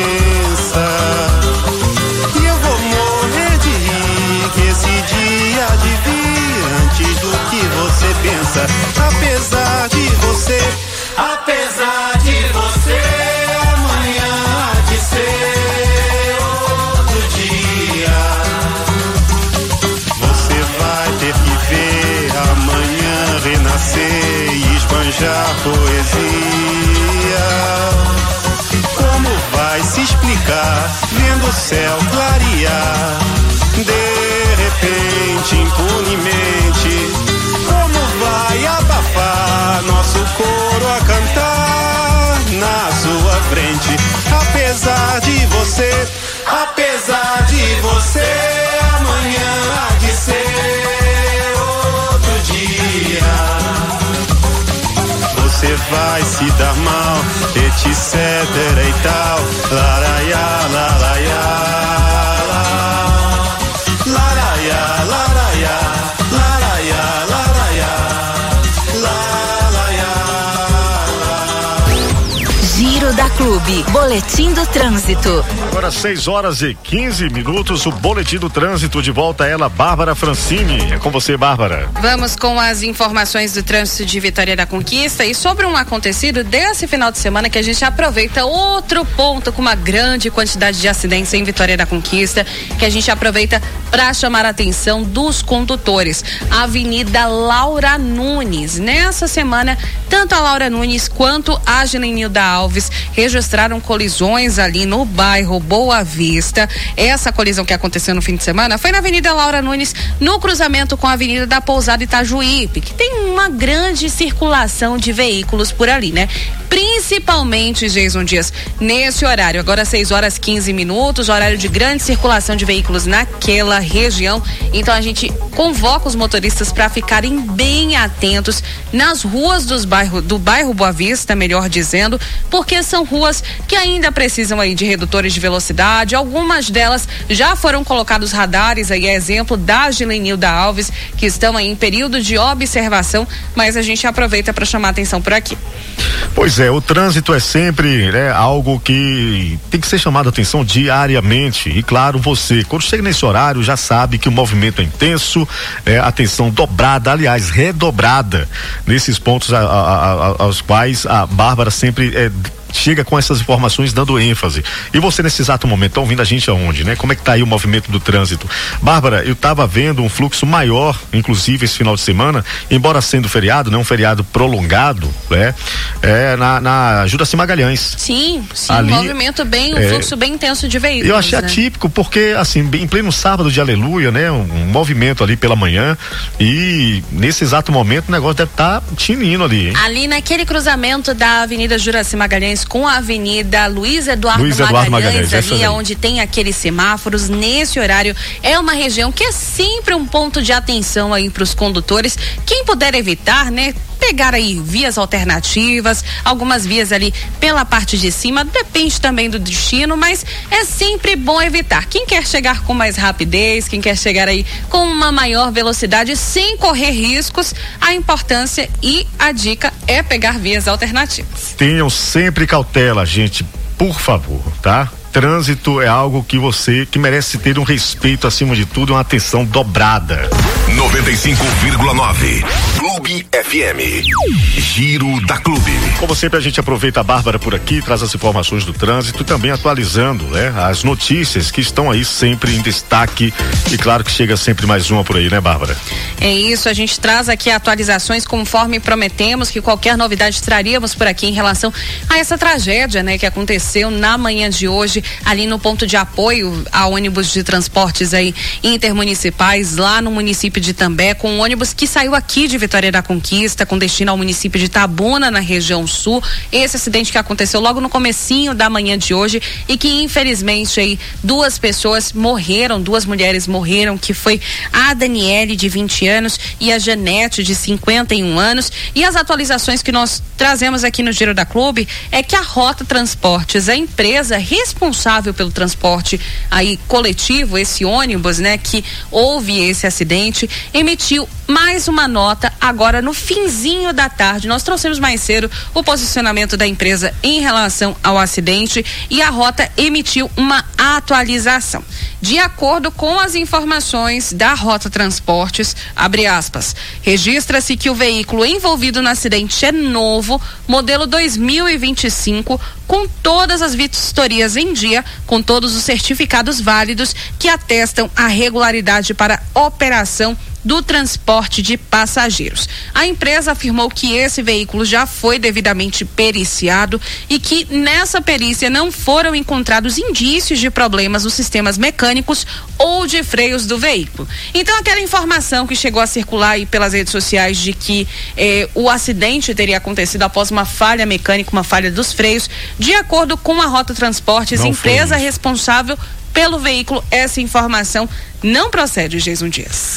E eu vou morrer de rir que esse dia há de vir antes do que você pensa. Apesar de você, apesar de você, amanhã há de ser outro dia. Você vai ter que ver amanhã renascer e esbanjar poesia. Como vai se explicar vendo o céu clarear de repente, impunemente? Como vai abafar nosso coro a cantar na sua frente? Apesar de você, apesar de você, amanhã há de ser outro dia. Você vai se dar mal, etc e tal, laraiá, laraiá, laraiá, laraiá, laraiá, laraiá, laraiá. Giro da Clube. Boletim do Trânsito. Agora seis horas e quinze minutos, o Boletim do Trânsito, de volta a ela, Bárbara Francini. É com você, Bárbara. Vamos com as informações do trânsito de Vitória da Conquista e sobre um acontecido desse final de semana que a gente aproveita outro ponto com uma grande quantidade de acidentes em Vitória da Conquista, que a gente aproveita para chamar a atenção dos condutores. A Avenida Laura Nunes. Nessa semana, tanto a Laura Nunes quanto a Gelenilda Alves registraram colisões ali no bairro Boa Vista. Essa colisão que aconteceu no fim de semana foi na Avenida Laura Nunes, no cruzamento com a Avenida da Pousada Itajuípe, que tem uma grande circulação de veículos por ali, né? Principalmente, Jason Dias, nesse horário, agora seis horas quinze minutos, horário de grande circulação de veículos naquela região. Então a gente convoca os motoristas para ficarem bem atentos nas ruas dos bairro, do bairro Boa Vista, melhor dizendo, porque são ruas que ainda precisam aí de redutores de velocidade. Algumas delas já foram colocados radares, aí é exemplo da Gelenilda Alves, que estão aí em período de observação, mas a gente aproveita para chamar a atenção por aqui. Pois é, o trânsito é sempre, né, algo que tem que ser chamado a atenção diariamente. E claro, você, quando chega nesse horário, já sabe que o movimento é intenso, é, atenção dobrada, aliás, redobrada nesses pontos a, a, a, aos quais a Bárbara sempre é, chega com essas informações dando ênfase. E você nesse exato momento tá ouvindo a gente aonde, né? Como é que tá aí o movimento do trânsito? Bárbara, eu tava vendo um fluxo maior, inclusive esse final de semana, embora sendo feriado, né? Um feriado prolongado, né? É, na, na Juraci Magalhães. Sim, sim, ali, um movimento bem, um é, fluxo bem intenso de veículos. Eu achei né? atípico, porque assim, bem, em pleno sábado de aleluia, né? Um, um movimento ali pela manhã, e nesse exato momento o negócio deve estar tá tinindo ali, hein? Ali naquele cruzamento da Avenida Juraci Magalhães com a Avenida Luiz Eduardo, Luiz Eduardo Magalhães, Magalhães, ali onde tem aqueles semáforos, nesse horário é uma região que é sempre um ponto de atenção aí para os condutores. Quem puder evitar, né? Pegar aí vias alternativas, algumas vias ali pela parte de cima, depende também do destino, mas é sempre bom evitar. Quem quer chegar com mais rapidez, quem quer chegar aí com uma maior velocidade sem correr riscos, a importância e a dica é pegar vias alternativas. Tenham sempre cautela, gente, por favor, tá? Trânsito é algo que você, que merece ter um respeito acima de tudo, uma atenção dobrada. noventa e cinco vírgula nove Clube F M. Giro da Clube. Como sempre, a gente aproveita a Bárbara por aqui, traz as informações do trânsito e também atualizando, né, as notícias que estão aí sempre em destaque, e claro que chega sempre mais uma por aí, né, Bárbara? É isso, a gente traz aqui atualizações conforme prometemos que qualquer novidade traríamos por aqui em relação a essa tragédia, né, que aconteceu na manhã de hoje ali no ponto de apoio a ônibus de transportes aí intermunicipais lá no município de Itambé, com um ônibus que saiu aqui de Vitória da Conquista com destino ao município de Itabuna, na região sul. Esse acidente que aconteceu logo no comecinho da manhã de hoje e que infelizmente aí duas pessoas morreram, duas mulheres morreram, que foi a Daniele de vinte anos e a Janete de cinquenta e um anos. E as atualizações que nós trazemos aqui no Giro da Clube é que a Rota Transportes, a empresa responsável responsável pelo transporte aí coletivo, esse ônibus, né, que houve esse acidente, emitiu mais uma nota agora no finzinho da tarde. Nós trouxemos mais cedo o posicionamento da empresa em relação ao acidente e a Rota emitiu uma atualização. De acordo com as informações da Rota Transportes, abre aspas, registra-se que o veículo envolvido no acidente é novo, modelo dois mil e vinte e cinco, com todas as vistorias em dia, com todos os certificados válidos que atestam a regularidade para operação do transporte de passageiros. A empresa afirmou que esse veículo já foi devidamente periciado e que nessa perícia não foram encontrados indícios de problemas nos sistemas mecânicos ou de freios do veículo. Então, aquela informação que chegou a circular aí pelas redes sociais de que eh, o acidente teria acontecido após uma falha mecânica, uma falha dos freios, de acordo com a Rota Transportes, não empresa responsável pelo veículo, essa informação não procede, Jason Dias.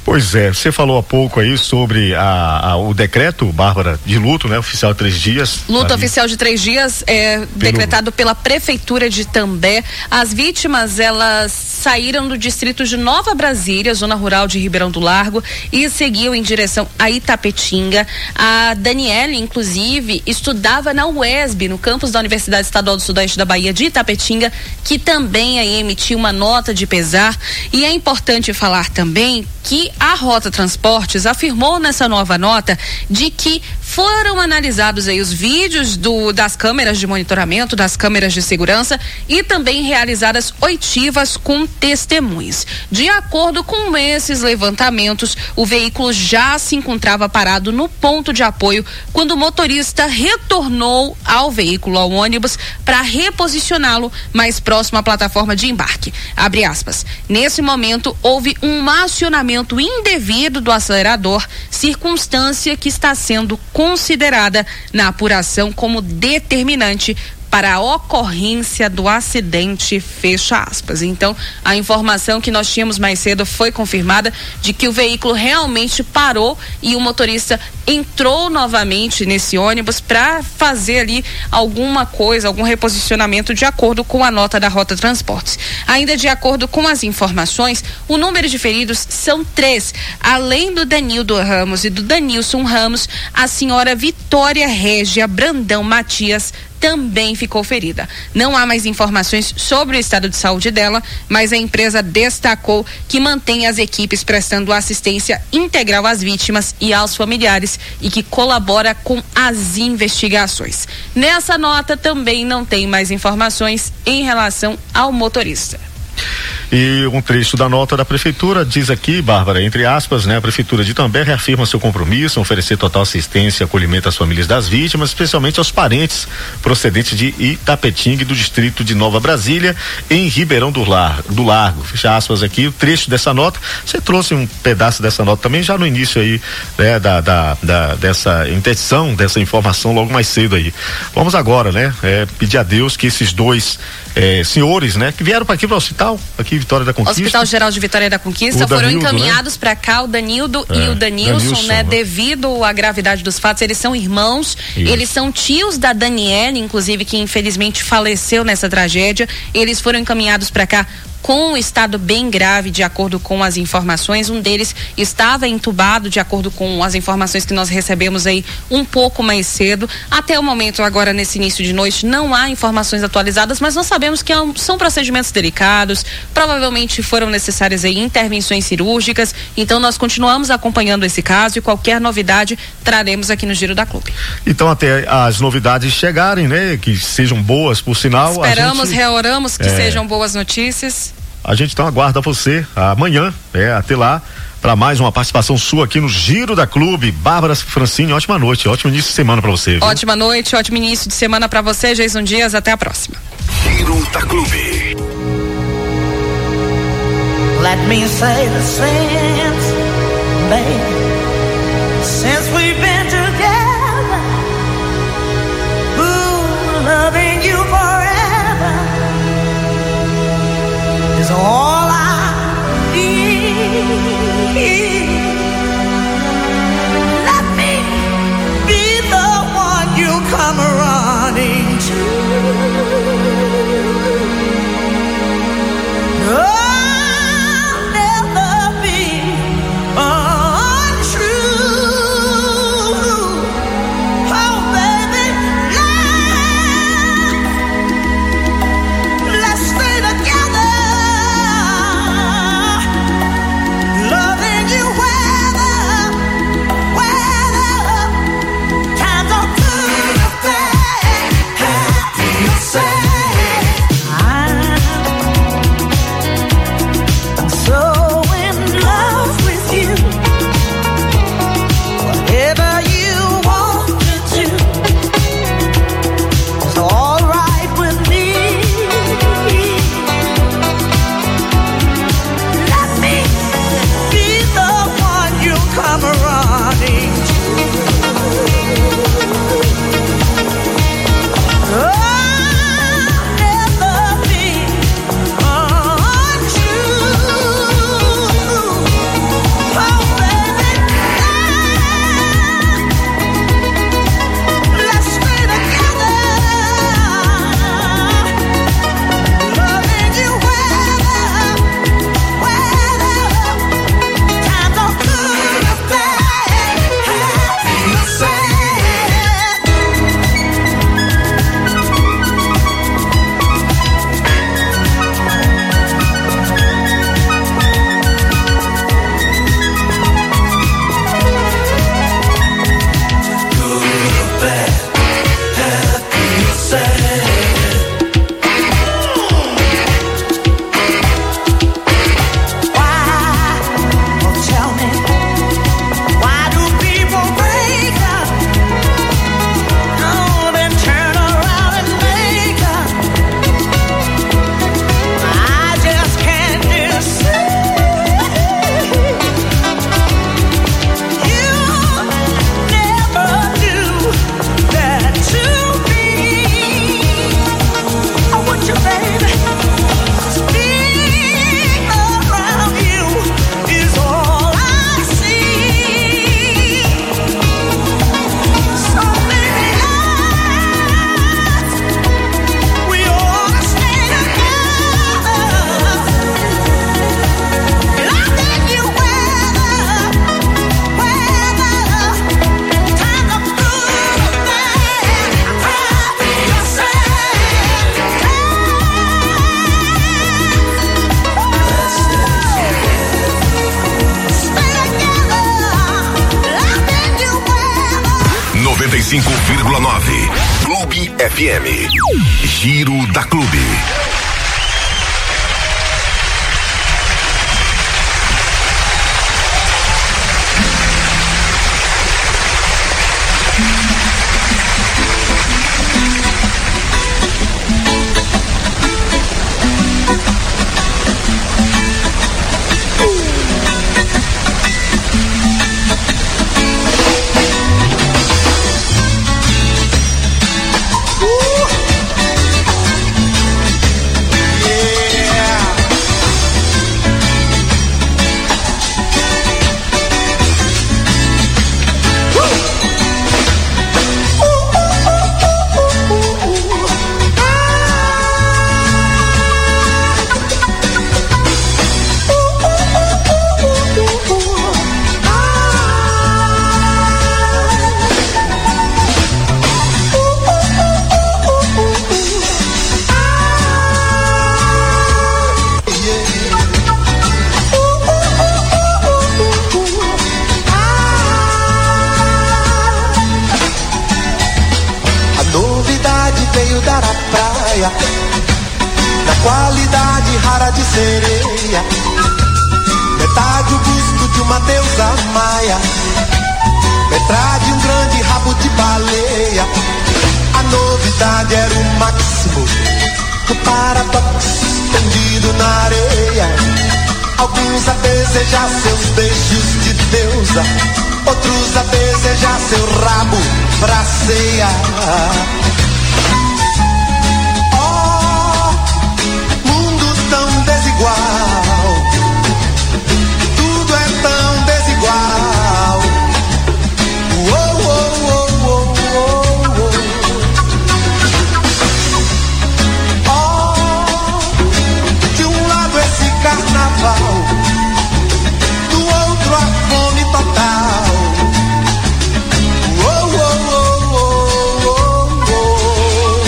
Pois é, você falou há pouco aí sobre a, a, o decreto, Bárbara, de luto, né? Oficial de três dias. Luto ali. oficial de três dias é Pelo... decretado pela Prefeitura de També. As vítimas, elas saíram do distrito de Nova Brasília, zona rural de Ribeirão do Largo, e seguiam em direção a Itapetinga. A Daniele, inclusive, estudava na U E S B, no campus da Universidade Estadual do Sudeste da Bahia de Itapetinga, que também aí emitiu uma nota de pesar. E é importante falar também que a Rota Transportes afirmou nessa nova nota de que foram analisados aí os vídeos do, das câmeras de monitoramento, das câmeras de segurança, e também realizadas oitivas com testemunhas. De acordo com esses levantamentos, o veículo já se encontrava parado no ponto de apoio quando o motorista retornou ao veículo, ao ônibus, para reposicioná-lo mais próximo à plataforma de embarque. Abre aspas. Nesse momento, houve um acionamento indevido do acelerador, circunstância que está sendo considerada na apuração como determinante para a ocorrência do acidente, fecha aspas. Então, a informação que nós tínhamos mais cedo foi confirmada de que o veículo realmente parou e o motorista entrou novamente nesse ônibus para fazer ali alguma coisa, algum reposicionamento de acordo com a nota da Rota Transportes. Ainda de acordo com as informações, o número de feridos são três. Além do Danildo Ramos e do Danilson Ramos, a senhora Vitória Régia Brandão Matias também ficou ferida. Não há mais informações sobre o estado de saúde dela, mas a empresa destacou que mantém as equipes prestando assistência integral às vítimas e aos familiares e que colabora com as investigações. Nessa nota também não tem mais informações em relação ao motorista. E um trecho da nota da prefeitura diz aqui, Bárbara, entre aspas, né? A prefeitura de També reafirma seu compromisso em oferecer total assistência e acolhimento às famílias das vítimas, especialmente aos parentes procedentes de Itapetinga e do distrito de Nova Brasília, em Ribeirão do Largo, do Largo. Fecha aspas aqui, o trecho dessa nota. Você trouxe um pedaço dessa nota também já no início aí, né? Da, da, da dessa intenção, dessa informação logo mais cedo aí. Vamos agora, né? É, pedir a Deus que esses dois é, senhores, né? Que vieram para aqui para o hospital, aqui Vitória da Conquista. Hospital Geral de Vitória da Conquista, o foram Danildo, encaminhados, né, para cá, o Danildo é, e o Danilson, Danilson, né, né? Devido à gravidade dos fatos, eles são irmãos, Isso. eles são tios da Daniele, inclusive, que infelizmente faleceu nessa tragédia. Eles foram encaminhados para cá com um estado bem grave, de acordo com as informações. Um deles estava entubado, de acordo com as informações que nós recebemos aí um pouco mais cedo. Até o momento, agora nesse início de noite, não há informações atualizadas, mas nós sabemos que são procedimentos delicados, provavelmente foram necessárias aí intervenções cirúrgicas. Então nós continuamos acompanhando esse caso e qualquer novidade traremos aqui no Giro da Clube. Então, até as novidades chegarem, né, que sejam boas, por sinal. Esperamos, gente, reoramos que é... sejam boas notícias. A gente então aguarda você amanhã, é, até lá, para mais uma participação sua aqui no Giro da Clube. Bárbara Francini, ótima noite, ótimo início de semana para você. Viu? Ótima noite, ótimo início de semana para você, Jason Dias, até a próxima. Giro da Clube. Let me say the same, baby, since we've been together, ooh, loving you forever is all I need. Let me be the one you come running to. I'll never be noventa e cinco vírgula nove. Clube F M. Giro da Clube. Da qualidade rara de sereia, metade o busto de uma deusa maia, metade um grande rabo de baleia. A novidade era o máximo, o paradoxo estendido na areia. Alguns a desejar seus beijos de deusa, outros a desejar seu rabo pra ceia. Tão desigual, tudo é tão desigual. Oh, oh, oh, oh, oh, oh. Oh, de um lado esse carnaval, do outro a fome total. Oh, oh, oh, oh, oh, oh.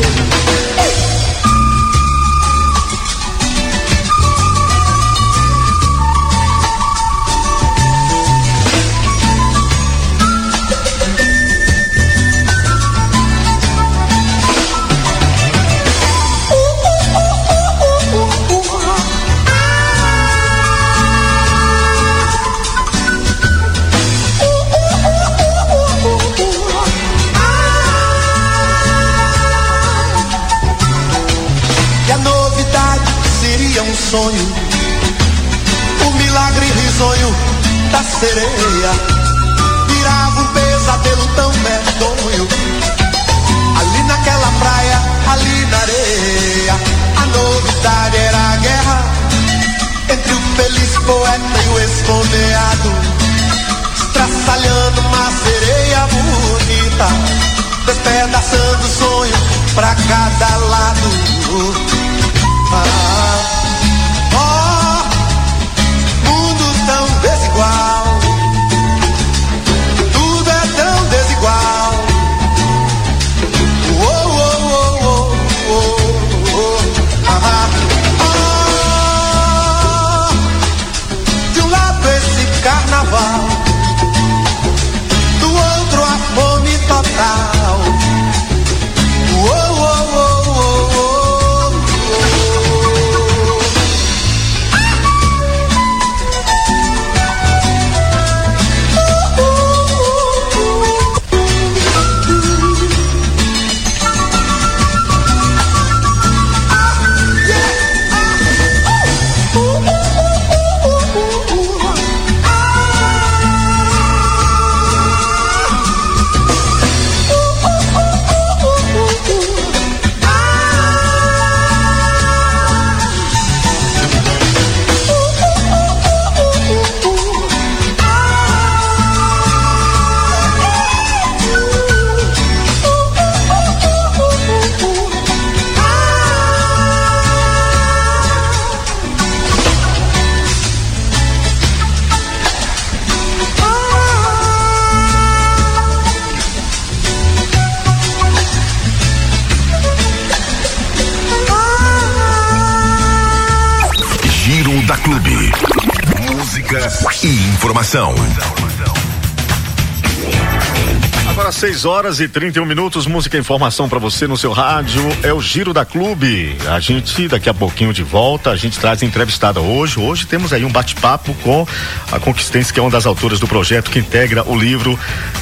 Um sonho, o milagre risonho da sereia virava um pesadelo tão medonho. Ali naquela praia, ali na areia, a novidade era a guerra entre o feliz poeta e o esfomeado, estraçalhando uma sereia bonita, despedaçando o sonho pra cada lado. Ah, tão desigual, tudo é tão desigual. Oh, oh, oh, oh, oh, oh. Ah, ah. De um lado esse carnaval, do outro a fome total. Oh, oh, oh, oh, oh, oh. da Clube. Música e informação. Agora seis horas e trinta e um minutos, música e informação para você no seu rádio, é o Giro da Clube. A gente daqui a pouquinho de volta, a gente traz a entrevistada hoje. Hoje temos aí um bate-papo com a Conquistense, que é uma das autoras do projeto que integra o livro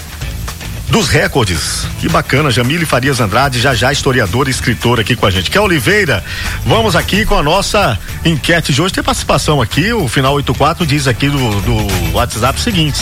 dos recordes. Que bacana, Jamile Farias Andrade, já já historiadora e escritora aqui com a gente. Kel Oliveira, vamos aqui com a nossa enquete de hoje. Tem participação aqui, o final oitenta e quatro diz aqui do, do WhatsApp o seguinte: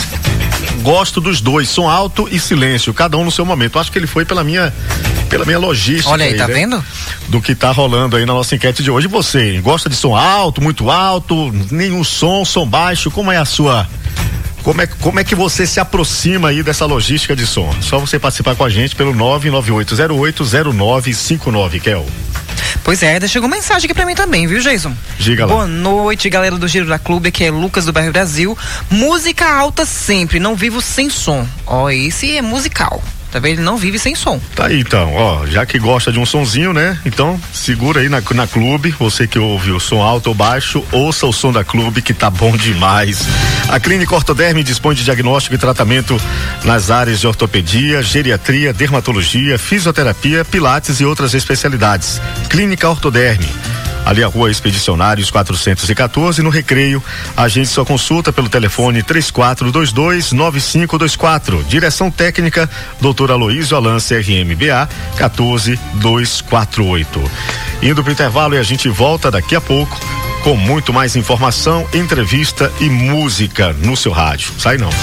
gosto dos dois, som alto e silêncio, cada um no seu momento. Acho que ele foi pela minha pela minha logística. Olha aí, aí tá né? vendo? Do que tá rolando aí na nossa enquete de hoje. E você, gosta de som alto, muito alto, nenhum som, som baixo? Como é a sua... Como é, como é que você se aproxima aí dessa logística de som? Só você participar com a gente pelo nove nove oito zero oito zero nove cinco nove, Kel. Pois é, chegou mensagem aqui pra mim também, viu, Jason? Diga lá. Boa noite, galera do Giro da Clube, aqui é Lucas do Bairro Brasil. Música alta sempre, não vivo sem som. Ó, esse é musical. Tá vendo? Ele não vive sem som. Tá aí então, ó, já que gosta de um sonzinho, né? Então, segura aí na, na Clube, você que ouve o som alto ou baixo, ouça o som da Clube, que tá bom demais. A Clínica Ortoderme dispõe de diagnóstico e tratamento nas áreas de ortopedia, geriatria, dermatologia, fisioterapia, pilates e outras especialidades. Clínica Ortoderme, ali a Rua Expedicionários quatrocentos e quatorze, no Recreio. Agende sua consulta pelo telefone três quatro dois dois nove cinco dois quatro. Direção técnica, doutor Aloísio Alan, C R M B A um quatro dois quatro oito. Indo pro intervalo e a gente volta daqui a pouco com muito mais informação, entrevista e música no seu rádio. Sai não.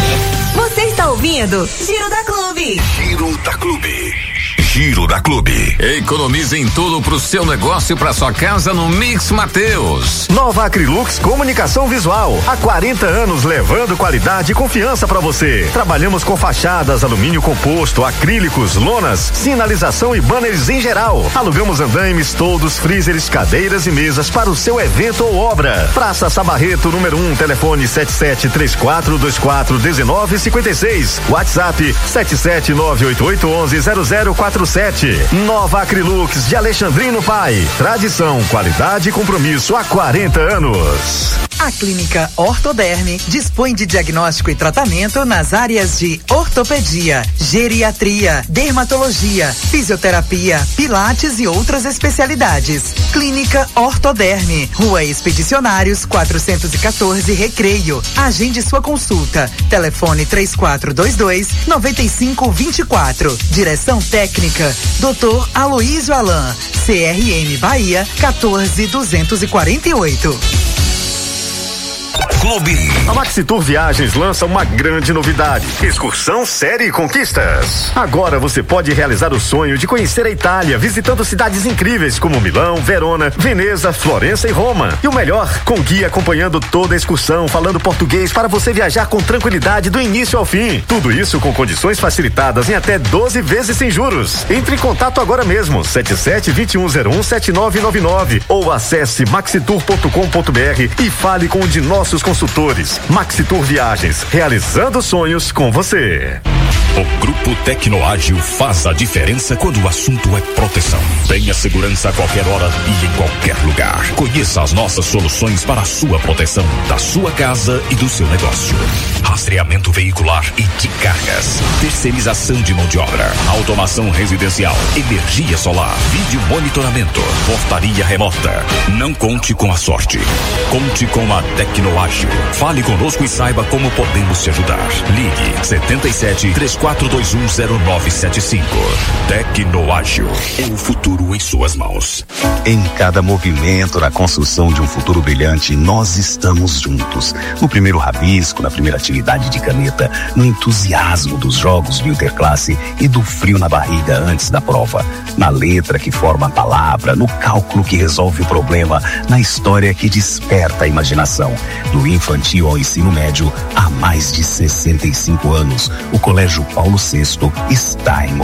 Você está ouvindo Giro da Clube. Giro da Clube. Giro da Clube. Economize em tudo pro seu negócio e pra sua casa no Mix Mateus. Nova Acrilux Comunicação Visual. Há quarenta anos levando qualidade e confiança pra você. Trabalhamos com fachadas, alumínio composto, acrílicos, lonas, sinalização e banners em geral. Alugamos andaimes, toldos, freezers, cadeiras e mesas para o seu evento ou obra. Praça Sabarreto, número um, telefone sete sete três quatro dois quatro um nove cinco seis. WhatsApp sete sete nove oito oito um um zero zero quatro sete. Nova Acrilux de Alexandrino Pai. Tradição, qualidade e compromisso há quarenta anos. A Clínica Ortoderme dispõe de diagnóstico e tratamento nas áreas de ortopedia, geriatria, dermatologia, fisioterapia, pilates e outras especialidades. Clínica Ortoderme, Rua Expedicionários quatrocentos e quatorze, Recreio. Agende sua consulta. Telefone três quatro dois dois nove cinco dois quatro. Direção técnica, doutor Aloísio Alan, C R M Bahia um quatro dois quatro oito. Clube. A Maxitour Viagens lança uma grande novidade: excursão série Conquistas. Agora você pode realizar o sonho de conhecer a Itália, visitando cidades incríveis como Milão, Verona, Veneza, Florença e Roma. E o melhor, com guia acompanhando toda a excursão, falando português para você viajar com tranquilidade do início ao fim. Tudo isso com condições facilitadas em até doze vezes sem juros. Entre em contato agora mesmo, sete sete dois um zero um sete nove nove nove, ou acesse maxitour ponto com ponto br e fale com um de nossos consultores. Maxitour Viagens, realizando sonhos com você. O Grupo Tecnoágil faz a diferença quando o assunto é proteção. Tenha segurança a qualquer hora e em qualquer lugar. Conheça as nossas soluções para a sua proteção, da sua casa e do seu negócio. Rastreamento veicular e de cargas. Terceirização de mão de obra. Automação residencial. Energia solar. Vídeo monitoramento. Portaria remota. Não conte com a sorte. Conte com a Tecnoágil. Fale conosco e saiba como podemos te ajudar. Ligue setenta e sete, três quatro dois um zero nove sete cinco. Tecnoágil. O futuro em suas mãos. Em cada movimento na construção de um futuro brilhante, nós estamos juntos. No primeiro rabisco, na primeira atividade de caneta, no entusiasmo dos jogos do Interclasse e do frio na barriga antes da prova, na letra que forma a palavra, no cálculo que resolve o problema, na história que desperta a imaginação. Do infantil ao ensino médio, há mais de sessenta e cinco anos, o Colégio Paulo sexto está em